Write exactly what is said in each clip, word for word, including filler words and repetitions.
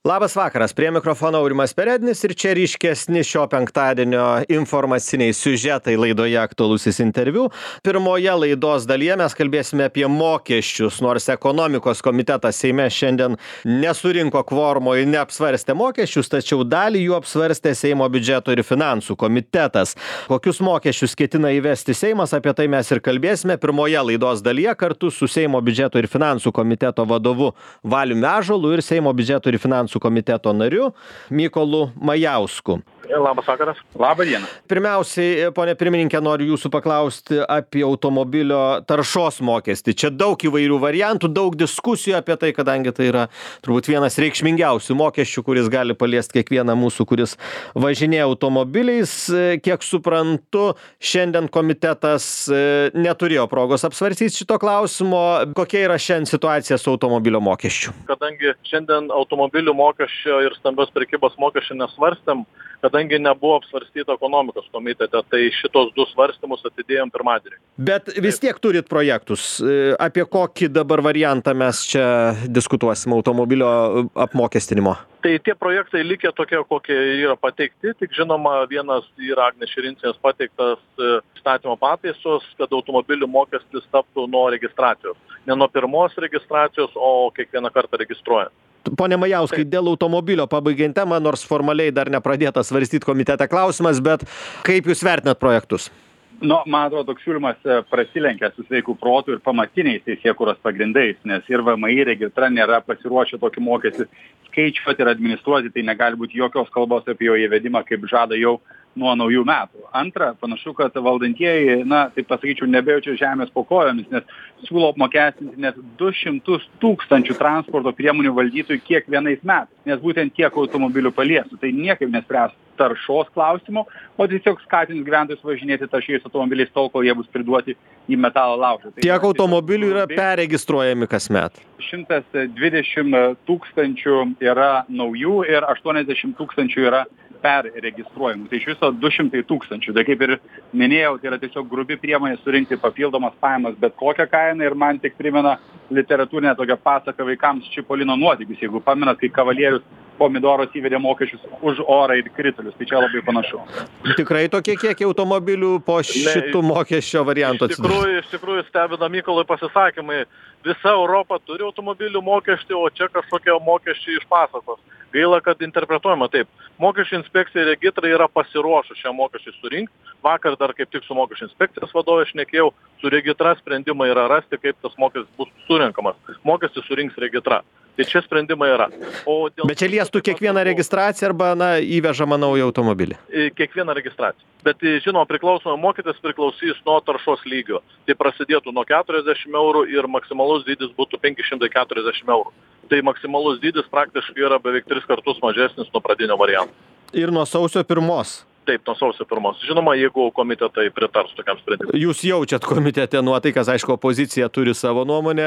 Labas vakaras, prie mikrofono Aurimas Perednis ir čia ryškesni šio penktadienio informaciniai siužetai laidoje aktualusis interviu. Pirmoje laidos dalyje mes kalbėsime apie mokesčius, nors ekonomikos komitetas Seime šiandien nesurinko kvormo ir neapsvarstė mokesčius, tačiau dalį jų apsvarstė Seimo biudžeto ir finansų komitetas. Kokius mokesčius ketina įvesti Seimas, apie tai mes ir kalbėsime pirmoje laidos dalyje kartu su Seimo biudžeto ir finansų komiteto vadovu Valiumi Ąžuolu ir Seimo biudžeto ir finansų komiteto nariu Mykolu Majausku. Labas vakaras. Labą dieną. Pirmiausiai, ponė pirmininkė, noriu jūsų paklausti apie automobilio taršos mokestį. Čia daug įvairių variantų, daug diskusijų apie tai, kadangi tai yra turbūt vienas reikšmingiausių mokesčių, kuris gali paliesti kiekvieną mūsų, kuris važinėja automobiliais. Kiek suprantu, šiandien komitetas neturėjo progos apsvarstyti šito klausimo. Kokia yra šiandien situacija su automobilio mokesčiu? Kadangi šiandien automobilių mokesčio ir stambios prekybos mokesčio nesvarstėm, kadangi nebuvo apsvarstyta ekonomikos komitete, tai šitos du svarstymus atidėjom pirmadienį. Bet vis tiek turit projektus. Apie kokį dabar variantą mes čia diskutuosim automobilio apmokestinimo? Tai tie projektai likę tokie, kokie yra pateikti, tik žinoma, vienas yra Agnės Širinskienės pateiktas įstatymo pataisos, kad automobilių mokestis taptų nuo registracijos. Ne nuo pirmos registracijos, o kiekvieną kartą registruojant. Pone Majauskai, dėl automobilio pabaigiant temą, nors formaliai dar nepradėtas svarstyti komitete klausimas, bet kaip jūs vertinat projektus? Nu, man atrodo, toks siūlymas prasilenkia su sveikų protų ir pamatiniais teisėkūros pagrindais, nes ir V M I registra nėra pasiruošę tokį mokestį skaičiuoti ir administruoti, tai negali būti jokios kalbos apie jo įvedimą, kaip žada jau nuo naujų metų. Antra, panašu, kad valdantieji, na, taip pasakyčiau, nebejaučia žemės po kojomis, nes siūlo apmokestinti net du šimtus tūkstančių transporto priemonių valdytojų kiekvienais metais, nes būtent tiek automobilių paliestų. Tai niekaip nespręs taršos klausimo, o tiesiog skatins gyventojus važinėti taršiais automobiliais tol, kol jie bus priduoti į metalo laužą. Tai tiek automobilių yra perregistruojami kasmet? šimtas dvidešimt tūkstančių yra naujų ir aštuoniasdešimt tūkstančių yra perregistruojamų. Tai iš viso du šimtai tūkstančių. Tai kaip ir minėjau, tai yra tiesiog grubi priemonė surinkti papildomas pajamas bet kokią kainą ir man tik primena literatūrinę tokią pasaką vaikams Čipolino nuotykius. Jeigu pamenat, kai kavalierius pomidoros įvedė mokesčius už orą ir kritulius, tai čia labai panašu. Tikrai tokie kiekiai automobilių po šitų mokesčio variantų atsidurs? Iš tikrųjų, iš tikrųjų stebina Mykolui pasisakymai. Visa Europa turi automobilių mokestį, o čia kažkokie mokesčiai iš pasakos. Gaila, kad interpretuojama taip. Mokesčių inspekcija regitra yra pasiruošus šią mokesčių surinkti. Vakar dar kaip tik su mokesčių inspekcijos vadovė šnekėjau, su regitra sprendimai yra rasti, kaip tas mokestis bus surinkamas. Mokestis surinks regitra. Tai čia sprendimai yra. O dėl... Bet čia liestų kiekvieną registraciją arba, na, įvežamą naują automobilį? Kiekvieną registraciją. Bet, žinoma, priklausomai mokestis priklausys nuo taršos lygio. Tai prasidėtų nuo keturiasdešimt eurų ir maksimalus dydis būtų penki šimtai keturiasdešimt eurų. Tai maksimalus dydis praktiškai yra beveik tris kartus mažesnis nuo pradinio varianto. Ir nuo sausio pirmos? Taip, nuo sausio pirmos. Žinoma, jeigu komitetai pritars tokiam sprendimui. Jūs jaučiat komitete nuotaikas, aišku, opozicija turi savo nuomonę,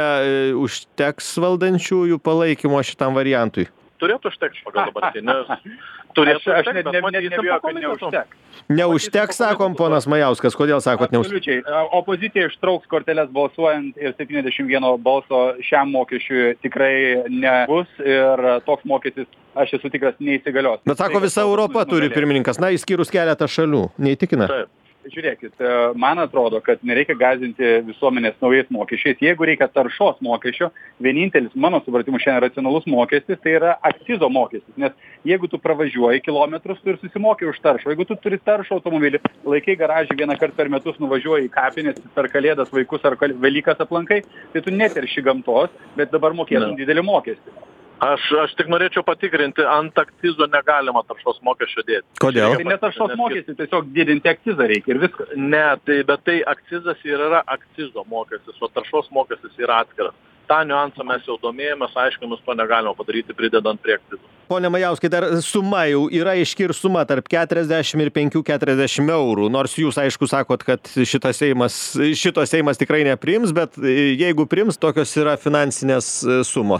užteks valdančiųjų palaikymo šitam variantui? Turėtų užteks pagal dabartį, nes turėtų aš, aš net, net, net nebijoju, kad neužteks. Neužteks, sakom, ponas Majauskas. Kodėl sakot neužteks? Absoliučiai. Opozicija ištrauks korteles balsuojant ir septyniasdešimt vieno balso šiam mokesčiui tikrai nebus ir toks mokestis, aš esu tikras, neįsigalios. Bet sako, visa Europa turi pirmininkas, na, išskyrus keletą šalių. Neįtikina? Taip. Žiūrėkit, man atrodo, kad nereikia gąsdinti visuomenės naujais mokesčiais. Jeigu reikia taršos mokesčio, vienintelis, mano supratimu, šiandien racionalus mokestis, tai yra akcizo mokestis. Nes jeigu tu pravažiuoji kilometrus, tu ir susimoki už taršą. Jeigu tu turi taršą automobilį, laikai garažį vieną kartą per metus, nuvažiuoji į kapines, per kalėdas vaikus ar Velykas aplankai, tai tu neterši gamtos, bet dabar mokėtum didelį mokestį. Aš, aš tik norėčiau patikrinti, ant akcizo negalima taršos mokesčio dėti. Kodėl? Tai ne taršos mokestį, tiesiog didinti akcizą reikia ir viskas. Ne, tai, bet tai akcizas ir yra akcizo mokestis, o taršos mokestis yra atskiras. Ta niuansą mes jau domėjomės, aiškinus, to negalima padaryti pridedant prie akcizo. Pone Majauskai, dar suma jau yra aiški ir suma tarp keturiasdešimt ir penkių keturiasdešimt eurų. Nors jūs, aišku, sakot, kad šitas Seimas, šito Seimas tikrai nepriims, bet jeigu priims, tokios yra finansinės sumos.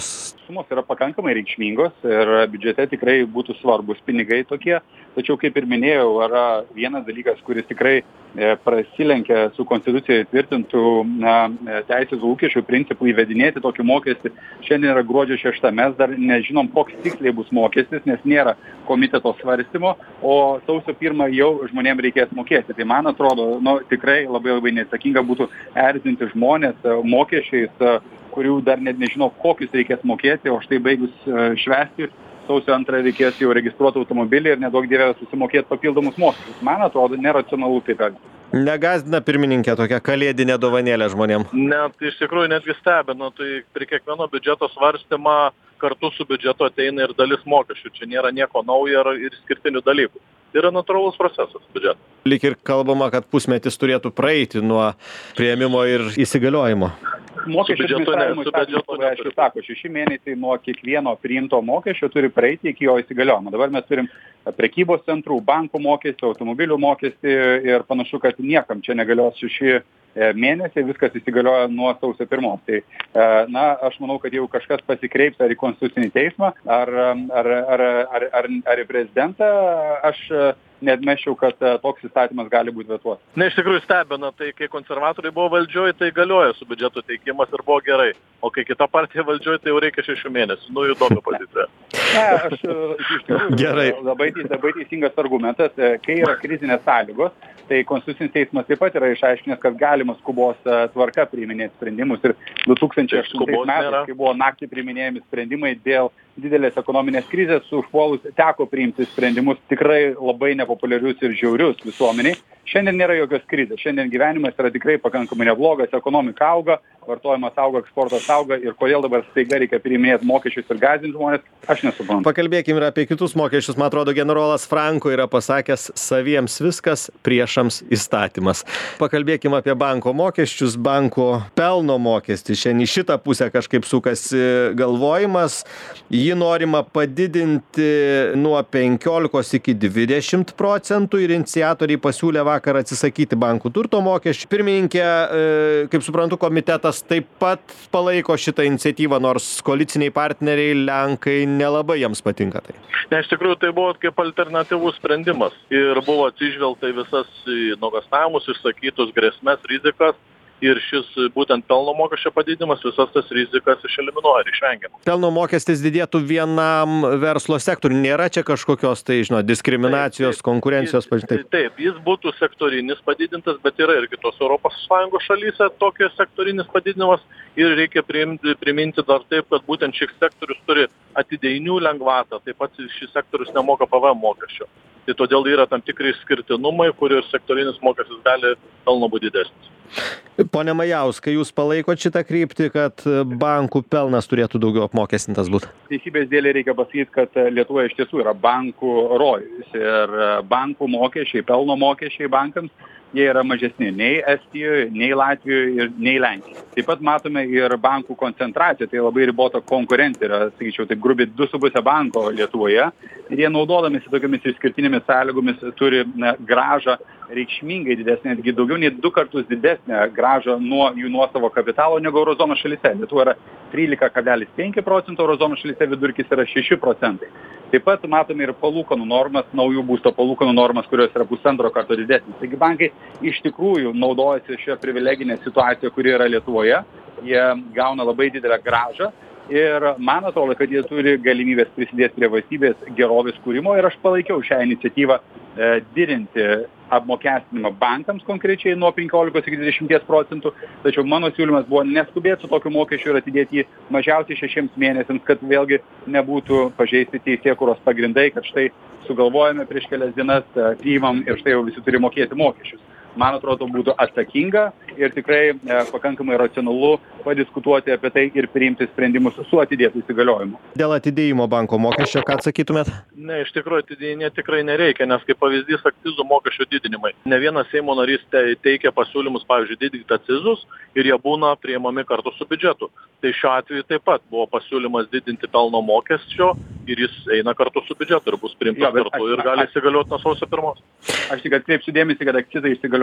sumos yra pakankamai reikšmingos ir biudžete tikrai būtų svarbus pinigai tokie. Tačiau, kaip ir minėjau, yra vienas dalykas, kuris tikrai prasilenkia su konstitucijoje tvirtintų na, teisės lūkesčių principų įvedinėti tokį mokestį. Šiandien yra gruodžio šešta, mes dar nežinom, koks tiksliai bus mokestis, nes nėra komiteto svarstymo, o sausio pirmą jau žmonėms reikės mokėti. Tai man atrodo, nu, tikrai labai labai neatsakinga būtų erzinti žmonės mokesčiais, kurių dar net nežino, kokius reikės mokėti, o štai baigus švęsti sausio antrą reikės jau registruoti automobilį ir nedaug dievė susimokėti papildomus mokesčius. Man atrodo, neracionalu taip elgtis. Negąsdina pirmininkė tokia kalėdinė dovanėlė žmonėm? Ne, tai iš tikrųjų netgi stebina, tai prie kiekvieno biudžeto svarstymą kartu su biudžetu ateina ir dalis mokesčių. Čia nėra nieko naujo ir išskirtinių dalykų. Tai yra natūralus procesas biudžeto. Lyg ir kalbama, kad pusmetis turėtų praeiti nuo priėmimo ir įsigaliojimo. Mokesčių administravimo įstatymas labai aiškiai sako, šeši mėnesiai nuo kiekvieno priimto mokesčio turi praeiti iki jo įsigaliojimo. Dabar mes turim prekybos centrų, bankų mokestį, automobilių mokestį ir panašu, kad niekam čia negalios šeši mėnesiai, viskas įsigalioja nuo sausio pirmos. Tai, na, aš manau, kad jau kažkas pasikreips ar į konstitucinį teismą, ar, ar, ar, ar, ar, ar į prezidentą. Aš neatmesčiau, kad toks įstatymas gali būti vetuotas. Ne, iš tikrųjų stebina, tai kai konservatoriai buvo valdžioje, tai galioja su biudžeto teikimas ir buvo gerai. O kai kita partija valdžioje, tai jau reikia šešių mėnesių. Nu, įdomi pozicija. Ne, aš iš tikrųjų gerai. Labai, labai teisingas argumentas. Kai yra krizinės sąlygos, tai konstitucinis teismas taip pat yra išaiškinęs, kad galima skubos tvarka priiminėti sprendimus. Ir du tūkstančiai aštuntais metais, kai buvo naktį priiminėjami sprendimai dėl didelės ekonominės krizės, užpuolus teko priimti sprendimus tikrai labai nepopuliarius ir žiaurius visuomeniai. Šiandien nėra jokios krizės. Šiandien gyvenimas yra tikrai pakankamai neblogas, ekonomika auga, vartojimas auga, eksportas auga ir kodėl dabar staiga reikia priiminėti mokesčius ir gąsdinti žmonės, aš nesuprantu. Pakalbėkime ir apie kitus mokesčius. Man atrodo, generolas Franko yra pasakęs, saviems viskas, priešams įstatymas. Pakalbėkime apie banko mokesčius, banko pelno mokestį. Šiandien į šitą pusę kažkaip sukasi galvojimas. Jį norima padidinti nuo penkiolikos iki dvidešimt procentų ir iniciatoriai pasiūlė vakar atsisakyti bankų turto mokesčių. Pirmininkė, kaip suprantu, komitetas taip pat palaiko šitą iniciatyvą, nors koaliciniai partneriai Lenkai nelabai jiems patinka tai. Ne, iš tikrųjų tai buvo kaip alternatyvus sprendimas ir buvo atsižvelgta į visas nuogąstavimus, išsakytus grėsmes, rizikas. Ir šis būtent pelno mokesčio padidinimas visas tas rizikas išeliminuoja ir išvengia. Pelno mokestis didėtų vienam verslo sektoriui. Nėra čia kažkokios, tai, žinot, diskriminacijos, taip, taip, konkurencijos. Jis, taip. taip, jis būtų sektorinis padidintas, bet yra ir kitos Europos Sąjungos šalyse tokios sektorinis padidinimas. Ir reikia priimti, priminti dar taip, kad būtent šis sektorius turi atidėjinių lengvatą, taip pat šis sektorius nemoka P V M mokesčio. Tai todėl yra tam tikri skirtinumai, kur ir sektorinis mokestis gali pelno būti didesnis. Pone Majauskai, jūs palaikot šitą kryptį, kad bankų pelnas turėtų daugiau apmokestintas būti? Teisybės dėlei reikia pasakyti, kad Lietuvoje iš tiesų yra bankų rojus ir bankų mokesčiai, pelno mokesčiai bankams, jie yra mažesni nei Estijoje, nei Latvijoje ir nei Lenkijoje. Taip pat matome ir bankų koncentraciją, tai labai ribota konkurencija yra, sakyčiau, taip grubiai du su puse banko Lietuvoje. Ir jie naudodamisi tokiamis išskirtinėmis sąlygomis turi na, grąžą reikšmingai didesnė, netgi daugiau nei du kartus didesnė grąža nuo jų nuosavo kapitalo negu eurozonos šalyse. Lietuva yra trylika kablelis penki procento, eurozonos šalyse vidurkis yra šeši procentai. Taip pat matome ir palūkanų normas, naujų būsto palūkanų normas, kurios yra pusantro karto didesnis. Taigi bankai iš tikrųjų naudojasi šią privileginę situaciją, kuri yra Lietuvoje. Jie gauna labai didelę grąžą. Ir man atrodo, kad jie turi galimybės prisidėti prie valstybės gerovės kūrimo ir aš palaikiau šią iniciatyvą e, didinti apmokestinimą bankams konkrečiai nuo penkiolikos iki dvidešimties procentų, tačiau mano siūlymas buvo neskubėti su tokiu mokesčiu ir atidėti jį mažiausiai šešiems mėnesiams, kad vėlgi nebūtų pažeisti teisėkūros pagrindai, kad štai sugalvojame prieš kelias dienas, priimam ir štai jau visi turi mokėti mokesčius. Man atrodo, būtų atsakinga ir tikrai e, pakankamai racionalu padiskutuoti apie tai ir priimti sprendimus su atidėtų įsigaliojimu. Dėl atidėjimo banko mokesčio, ką atsakytumėt? Ne, iš tikrųjų atidėjinėti tikrai nereikia, nes kaip pavyzdys akcizų mokesčio didinimai. Ne vienas Seimo narys teikia pasiūlymus, pavyzdžiui, didinti akcizus ir jie būna priimami kartu su biudžetu. Tai šiuo atveju taip pat buvo pasiūlymas didinti pelno mokesčio ir jis eina kartu su biudžetu ir bus priimtas kartu ir gali įsigalioti nuo sausio pirmos. Aš tik atkreipsiu dėmesį, kad akcizai įsigalioja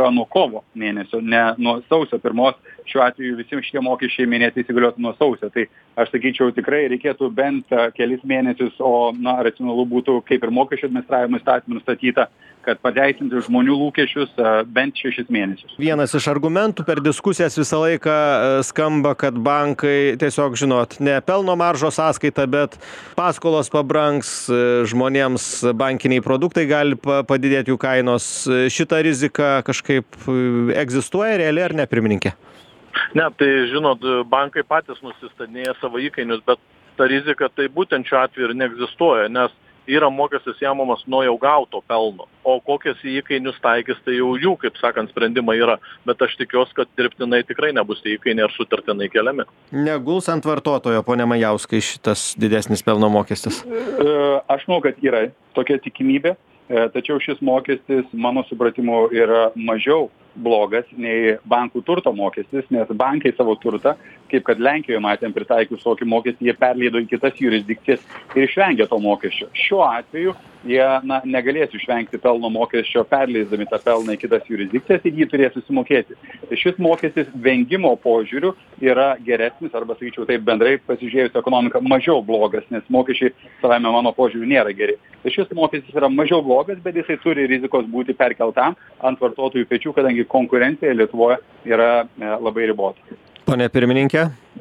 įsigalioja nuo kovo mėnesio, ne nuo sausio pirmos. Šiuo atveju visi šitie mokesčiai minėti įsigaliotų nuo sausio. Tai aš sakyčiau, tikrai reikėtų bent kelis mėnesius, o na, racionalu būtų, kaip ir mokesčių administravimo įstatymų nustatyta, kad pateisinti žmonių lūkesčius bent šešis mėnesius. Vienas iš argumentų per diskusijas visą laiką skamba, kad bankai tiesiog, žinot, ne pelno maržos sąskaita, bet paskolos pabrangs, žmonėms bankiniai produktai gali padidėti jų kainos. Šita rizika kažkaip egzistuoja realiai ar ne, pirmininkė? Ne, tai žinot, bankai patys nusistatinėja savo įkainius, bet ta rizika tai būtent šiuo atveju ir neegzistuoja, nes yra mokestis jamamas nuo jau gauto pelno, o kokias įkainius taikys, tai jau jų, kaip sakant, sprendimai yra, bet aš tikiuosi, kad dirbtinai tikrai nebus įkainiai ar sutartinai keliami. Neguls ant vartotojo, pone Majauskai, šitas didesnis pelno mokestis? Aš manau, kad yra tokia tikimybė, tačiau šis mokestis, mano supratimu, yra mažiau blogas nei bankų turto mokestis, nes bankai savo turtą, kaip kad Lenkijoje matėm pritaikius tokį mokestį, jie perleido į kitas jurisdikcijas ir išvengė to mokesčio. Šiuo atveju jie na, negalės išvengti pelno mokesčio, perleisdami tą pelną į kitas jurisdikcijas ir jį turės susimokėti. Tai šis mokestis vengimo požiūriu yra geresnis, arba sakyčiau taip bendrai pasižiūrėjus ekonomiką, mažiau blogas, nes mokesčiai savame mano požiūriu nėra geri. Tai šis mokestis yra mažiau blogas, bet jisai turi rizikos būti perkeltam ant vartotojų pečių, kadangi konkurencija Lietuvoje yra labai ribota. Pone pirmininkė?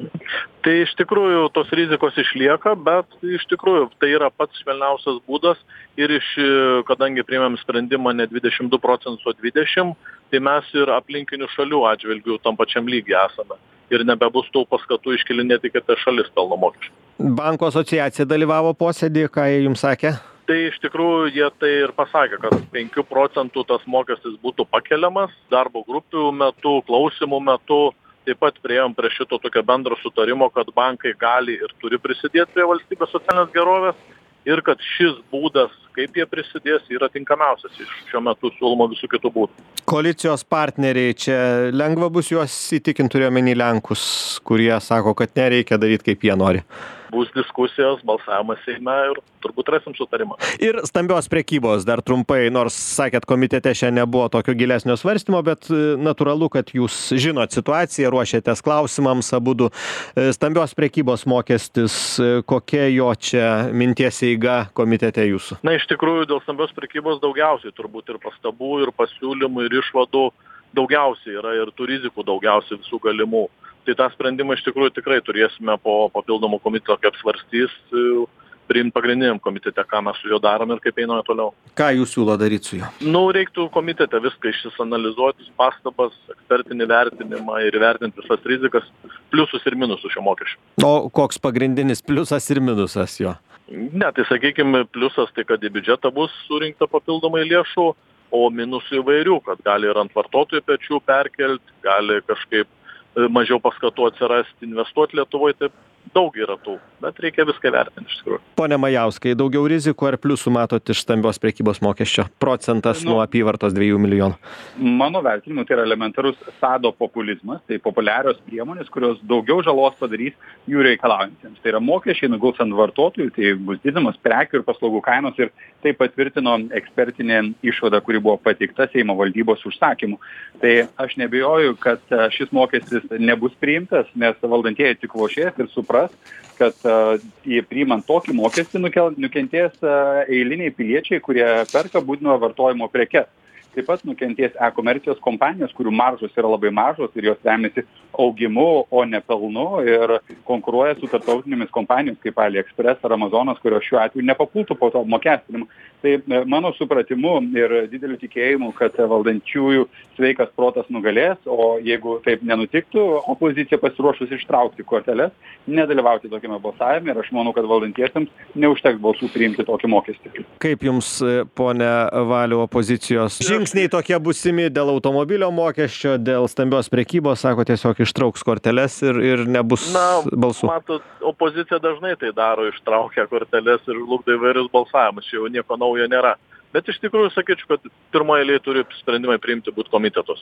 Tai iš tikrųjų tos rizikos išlieka, bet iš tikrųjų tai yra pats švelniausias būdas ir iš, kadangi priėmėm sprendimą ne dvidešimt du procentus, o dvidešimt, tai mes ir aplinkinių šalių atžvilgių tam pačiam lygiai esame. Ir nebebus tų paskatų iškelinėti kitas šalis pelno mokesčių. Banko asociacija dalyvavo posėdį, ką jie jums sakė? Tai iš tikrųjų jie tai ir pasakė, kad penkių procentų tas mokestis būtų pakeliamas darbo grupių metu, klausimų metu. Taip pat priėjom prie šito tokio bendro sutarimo, kad bankai gali ir turi prisidėti prie valstybės socialinės gerovės ir kad šis būdas, kaip jie prisidės, yra tinkamiausias iš šiuo metu siūlomo visų kitų būdų. Koalicijos partneriai, čia lengva bus juos įtikinti, turiu omeny Lenkus, kurie sako, kad nereikia daryti, kaip jie nori. Bus diskusijos, balsavimas Seime ir turbūt rasim sutarimą. Ir stambios prekybos dar trumpai, nors sakėt, komitete šiandien nebuvo tokio gilesnio svarstymo, bet natūralu, kad jūs žinot situaciją, ruošiatės klausimams abudu. Stambios prekybos mokestis, kokia jo čia minties eiga komitete jūsų? Na, iš tikrųjų, dėl stambios prekybos daugiausiai turbūt ir pastabų, ir pasiūlymų, ir išvadų daugiausiai yra ir tų rizikų daugiausiai visų galimų. Tai tą sprendimą iš tikrųjų tikrai turėsime po papildomų komiteto, kaip svarstys, priimti pagrindiniam komitete, ką mes su juo darom ir kaip einame toliau. Ką jūs siūlo daryti su juo? Nu, reiktų komitete viską išanalizuoti, pastabas, ekspertinį vertinimą ir vertinti visas rizikas, pliusus ir minusus šio mokesčio. O koks pagrindinis pliusas ir minusas jo? Ne, tai sakykime, pliusas tai, kad į biudžetą bus surinkta papildomai lėšų, o minusų įvairių, kad gali ir ant vartotojų pečių perkelti, gali kažkaip mažiau paskatų atsirasti, investuoti Lietuvoje, taip daug yra tų, bet reikia viską vertinti iš tikrųjų. Pone Majauskai, daugiau rizikų ar pliusų matot iš stambios prekybos mokesčio? Procentas nu, nuo apyvartos dviejų milijonų. Mano vertinimu tai yra elementarus sado populizmas, tai populiarios priemonės, kurios daugiau žalos padarys jų reikalaujantiems. Tai yra mokesčiai nuguls ant vartotojų, tai bus didinamos prekių ir paslaugų kainos ir tai patvirtino ekspertinė išvada, kuri buvo pateikta Seimo valdybos užsakymu. Tai aš nebijoju, kad šis mokestis nebus priimtas, nes valdantieji tik lošės ir supras, kad uh, priimant tokį mokestį nukel, nukentės uh, eiliniai piliečiai, kurie perka būtino vartojimo prekes. Taip pat nukentės e-komercijos kompanijos, kurių maržos yra labai mažos ir jos remiasi augimu, o ne pelnu ir konkuruoja su tarptautinėmis kompanijomis kaip AliExpress ar Amazonas, kurios šiuo atveju nepapultų po to apmokestinimu. Tai mano supratimu ir dideliu tikėjimu, kad valdančiųjų sveikas protas nugalės, o jeigu taip nenutiktų, opozicija pasiruošus ištraukti korteles, nedalyvauti tokiame balsavime ir aš manau, kad valdantiesiems neužteks balsų priimti tokį mokestį. Kaip jums, pone Valiau, opozicijos žingsniai tokie būsimi dėl automobilio mokesčio, dėl stambios prekybos, sako, tiesiog ištrauks korteles ir, ir nebus Na, balsų? Matot, opozicija dažnai tai daro, ištraukia korteles ir žlugdo įvairius balsavimus, čia jau nieko naujo nėra. Bet iš tikrųjų sakyčiau, kad pirmoje eilėje turi sprendimai priimti būti komitetos.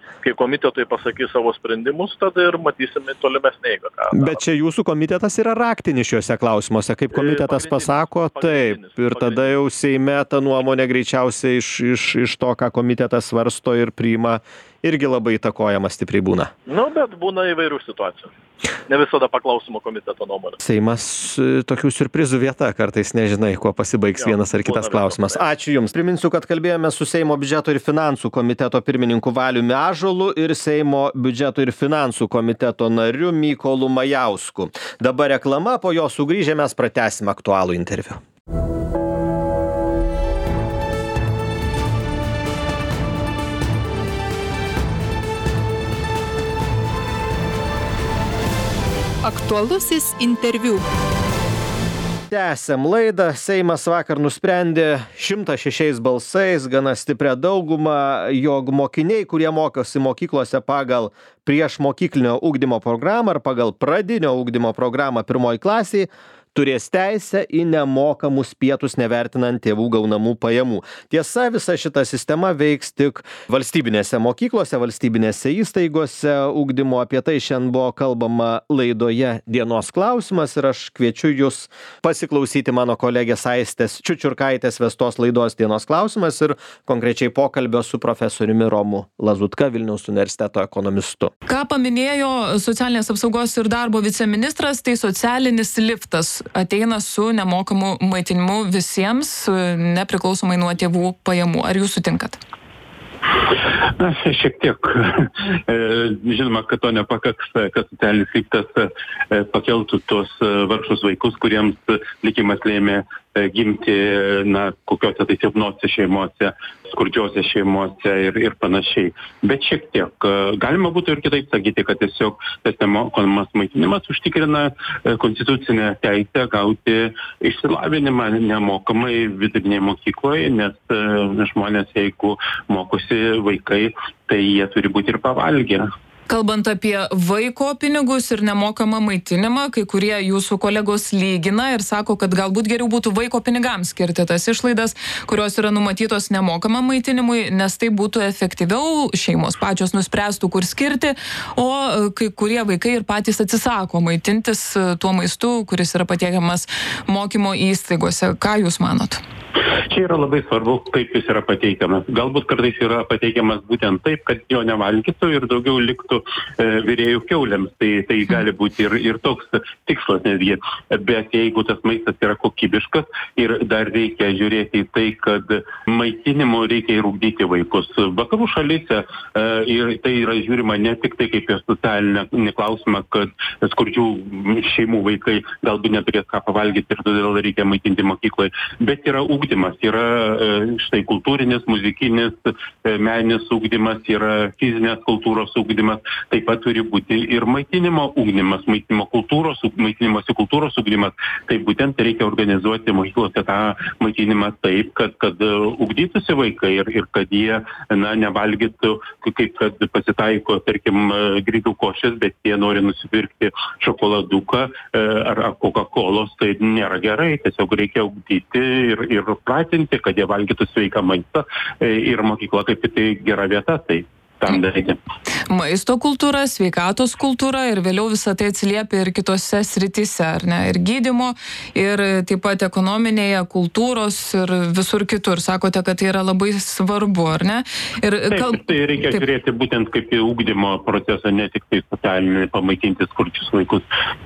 kai komitetai pasakys savo sprendimus, tada ir matysime tolimesnį eigą. Bet čia jūsų komitetas yra raktinis šiuose klausimuose, kaip komitetas pasako, taip, ir tada jau Seime ta nuomonė greičiausiai iš, iš, iš to, ką komitetas svarsto ir priima, irgi labai įtakojama stipriai būna. Nu, bet būna įvairių situacijų. Ne visada paklausimo komiteto nuomonė. Seimas tokių siurprizų vieta, kartais nežinai, kuo pasibaigs jo, vienas ar kitas klausimas. Ačiū Jums. Priminsiu, kad kalbėjome su Seimo biudžeto ir finansų komiteto pirmininku Valiumi Ąžuolu ir Seimo biudžeto ir finansų komiteto nariu Mykolu Majausku. Dabar reklama, po jo sugrįžę mes pratęsime aktualų interviu. Aktualusis interviu. Tęsiam laidą. Seimas vakar nusprendė šimtas šešiais balsais, gana stiprią daugumą, jog mokiniai, kurie mokosi mokyklose pagal priešmokyklinio ugdymo programą ar pagal pradinio ugdymo programą pirmoji klasėje, turės teisę į nemokamus pietus nevertinant tėvų gaunamų pajamų. Tiesa, visa šita sistema veiks tik valstybinėse mokyklose, valstybinėse įstaigose ugdymo. Apie tai šiandien buvo kalbama laidoje Dienos klausimas ir aš kviečiu Jūs pasiklausyti mano kolegės Aistės Čiučiurkaitės vestos laidos Dienos klausimas ir konkrečiai pokalbio su profesoriumi Romu Lazutka, Vilniaus universiteto ekonomistu. Ką paminėjo socialinės apsaugos ir darbo viceministras, tai socialinis liftas ateina su nemokamu maitinimu visiems, nepriklausomai nuo tėvų pajamų. Ar Jūs sutinkat? Na, šiek tiek. Žinoma, kad to nepakaks, kad socialinis liftas pakeltų tos vargšus vaikus, kuriems likimas lėmė gimti, na, kokiuose tai silpnose šeimose, skurdžiose šeimose ir, ir panašiai. Bet šiek tiek. Galima būtų ir kitaip sakyti, kad tiesiog tas nemokamas maitinimas užtikrina konstitucinę teisę gauti išsilavinimą nemokamai vidurinėje mokykloje, nes žmonės, jeigu mokosi vaikai, tai jie turi būti ir pavalgę. Kalbant apie vaiko pinigus ir nemokamą maitinimą, kai kurie jūsų kolegos lygina ir sako, kad galbūt geriau būtų vaiko pinigams skirti tas išlaidas, kurios yra numatytos nemokamam maitinimui, nes tai būtų efektyviau, šeimos pačios nuspręstų, kur skirti, o kai kurie vaikai ir patys atsisako maitintis tuo maistu, kuris yra patiekiamas mokymo įstaigose. Ką Jūs manot? Čia yra labai svarbu, kaip jis yra pateikiamas. Galbūt kartais yra pateikiamas būtent taip, kad jo nevalgytų ir daugiau liktų e, virėjų kiauliams. Tai, tai gali būti ir, ir toks tikslas netgi. Bet jeigu tas maistas yra kokybiškas ir dar reikia žiūrėti į tai, kad maitinimu reikia ir ugdyti vaikus. Vakarų šalyse e, ir tai yra žiūrima ne tik tai kaip į socialinį klausimą, kad skurdžių šeimų vaikai galbūt neturės ką pavalgyti ir todėl reikia maitinti mokyklai, bet yra ugdymas, yra štai kultūrinis, muzikinis, meninis ugdymas, yra fizinės kultūros ugdymas, taip pat turi būti ir maitinimo ugdymas, maitinimo kultūros, maitinimosi kultūros ugdymas. Tai būtent reikia organizuoti mokyklose tą maitinimą taip, kad, kad ugdytųsi vaikai ir, ir kad jie, na, nevalgytų, kaip kad pasitaiko, tarkim, grįdų košės, bet jie nori nusipirkti šokoladuką ar Coca-Colos, tai nėra gerai, tiesiog reikia ugdyti ir, ir pratinti, kad jie valgytų sveiką maistą ir mokykla kaip tai gera vieta, tai tam daryti. Maisto kultūra, sveikatos kultūra ir vėliau visą tai atsiliepia ir kitose srityse, ar ne? Ir gydymo, ir taip pat ekonominėje, kultūros ir visur kitur. Sakote, kad tai yra labai svarbu, ar ne? Ir kal... Taip, tai reikia taip. Žiūrėti būtent kaip į ugdymo procesą, ne tik tai socialinį pamaitinti skurdžius vaikus.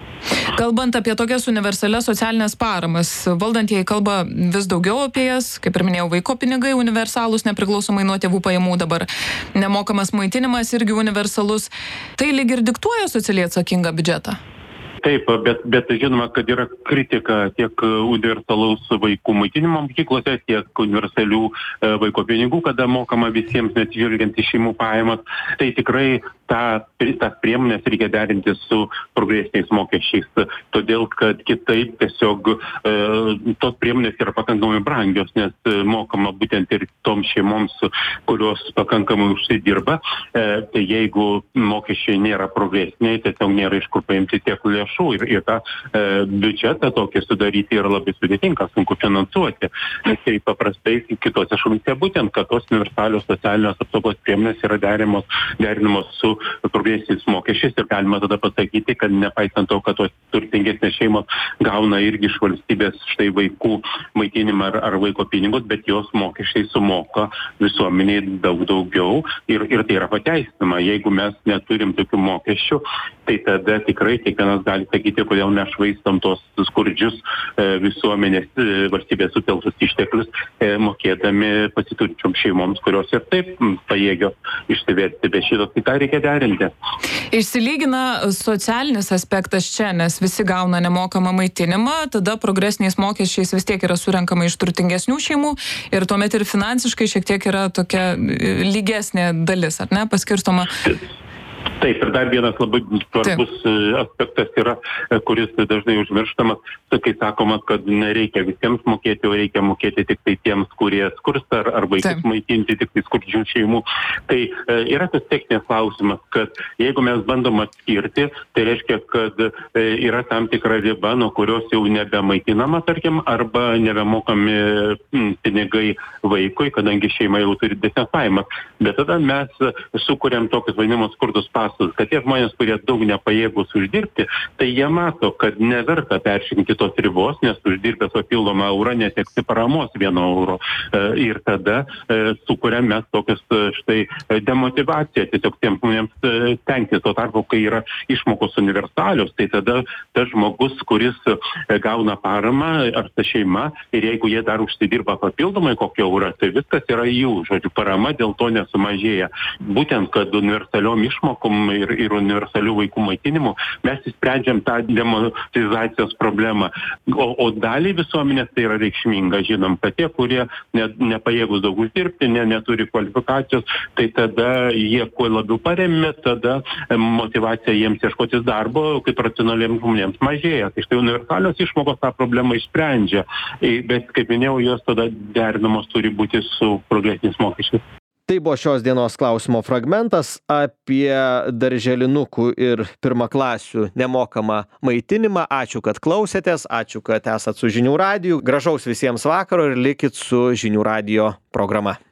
Kalbant apie tokias universalias socialinės paramas, valdantieji kalba vis daugiau apie jas, kaip ir minėjau, vaiko pinigai universalūs, nepriklausomai nuo tėvų pajamų, dabar nemokamas maitinimas irgi universalus. Tai lyg ir diktuoja socialiai atsakingą biudžetą? Taip, bet, bet žinoma, kad yra kritika tiek universalaus vaikų maitinimo mokyklose, tiek universalių vaiko pinigų, kada mokama visiems, neatsižvelgiant į šeimų pajamas. Tai tikrai tą, tas priemonės reikia derinti su progresiniais mokesčiais, todėl kad kitaip tiesiog e, tos priemonės yra pakankamai brangios, nes mokama būtent ir toms šeimoms, kurios pakankamai užsidirba. E, tai jeigu mokesčiai nėra progresiniai, tiesiog nėra iš kur paimti tiek lėšų, lėšų ir, ir tą e, biudžetą tokį sudaryti yra labai sudėtinga, sunku finansuoti. Nes tai paprastai kitose šalyse būtent, kad tos universalios socialinės apsaugos priemonės yra derinamos, derinamos su progresiniais mokesčiais ir galima tada pasakyti, kad nepaisant to, kad tos turtingesnės šeimos gauna irgi iš valstybės štai vaikų maitinimą ar, ar vaiko pinigus, bet jos mokesčiai sumoka visuomeniai daug daugiau ir, ir tai yra pateisinama. Jeigu mes neturim tokių mokesčių, tai tada tikrai kiekvienas gali sakyti, kodėl mes švaistom tos skurdžius e, visuomenės e, valstybės suteltus išteklius, e, mokėdami pasiturinčiom šeimoms, kurios ir taip m, pajėgios išsiversti be šito. Tai ką reikia derinti? Išsilygina socialinis aspektas čia, nes visi gauna nemokamą maitinimą, tada progresiniais mokesčiais vis tiek yra surenkama iš turtingesnių šeimų ir tuomet ir finansiškai šiek tiek yra tokia lygesnė dalis, ar ne, paskirstoma. Taip, ir dar vienas labai svarbus Taip. aspektas yra, kuris dažnai užmirštamas, kai sakoma, kad nereikia visiems mokėti, o reikia mokėti tik tai tiems, kurie skursta, ar, ar vaikus Taip. maitinti tik tai skurdžių šeimų. Tai e, yra tas techninis klausimas, kad jeigu mes bandom atskirti, tai reiškia, kad e, yra tam tikra riba, nuo kurios jau nebemaitinama, tarkim, arba nebemokami m, pinigai vaikui, kadangi šeima jau turi didesnes pajamas. Bet tada mes sukuriam tokius vadinamus skurdus pasus, kad tie žmonės, kurie daug nepajėgus uždirbti, tai jie mato, kad neverta peržengti tos ribos, nes uždirbęs papildomą eurą neteksi paramos vieno euro. Ir tada sukuriam mes tokius štai demotivaciją tiesiog tiems žmonėms stengtis. Tuo tarpu, kai yra išmokos universalios, tai tada tas žmogus, kuris gauna paramą, ar ta šeima, ir jeigu jie dar užsidirba papildomai kokį eurą, tai viskas yra jų, žodžiu, parama dėl to nesumažėja. Būtent, kad universaliom išmokom ir, ir universalių vaikų maitinimu mes įsprendžiam tą demotizacijos problemą. O, o daliai visuomenės tai yra reikšminga. Žinom, kad tie, kurie ne, nepajėgus daug uždirbti, ne, neturi kvalifikacijos, tai tada jie kuo labiau paremia, tada motyvacija jiems ieškotis darbo, kaip racionaliems žmonėms mažėja. Tai štai universalios išmokos tą problemą išsprendžia. Bet, kaip minėjau, jos tada derinamos turi būti su progresiniais mokesčiais. Tai buvo šios dienos klausimo fragmentas apie darželinukų ir pirmaklasių nemokamą maitinimą. Ačiū, kad klausėtės, ačiū, kad esat su Žinių radiju. Gražaus visiems vakaro ir likit su Žinių radijo programa.